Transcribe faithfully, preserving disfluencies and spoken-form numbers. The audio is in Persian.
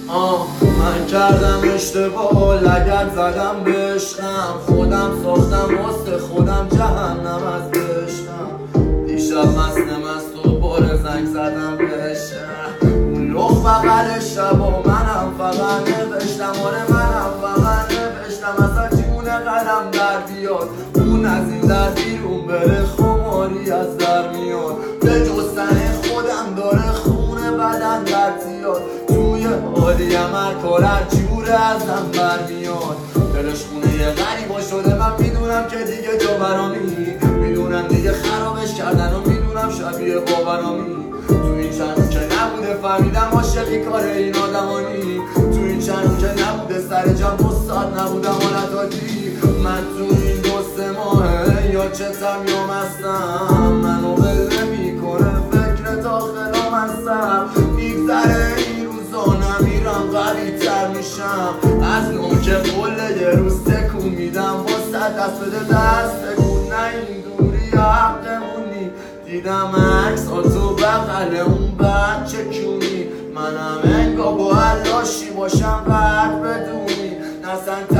آه من کردم اشتباه لگد زدم به عشقم، خودم ساختم واسه خودم جهنم از بهشتم. دیشب مست مست و بار زنگ زدم بهشم، اون لخ بغل شب و منم فقط نوشتم. آره منم فقط نوشتم اصلا جونه قلم در بیاد، اون از این در بیرون بره خماری از در میاد. به جستن خودم داره خونه بدن در زیاد، توی حالیم هر کار هر جوره ازم برمیاد. دلش خونه یه غریبا شده، من میدونم که دیگه جا برامی، میدونم دیگه خرابش کردن و میدونم شبیه باورامی. تو این چند رو که نبوده فهمیدم عاشقی کار این آدمانی، تو این چند رو که نبوده سر جمع دو ساعت نبودم حالت عادی. من تو این دو سه ماهه یا چتم یا مستم، منو ول نمیکنه فکر داخلم هستم. میگذره این روزا نمیرم قوی تر میشم، از نوع که قله یه روز تکون میدم واسه دست بده دست تکون. نه این دوری حقمونی، دیدم عکس تو بغل اون بچه کیونی، منم انگا با علاشی باشم قد بدونی. نسن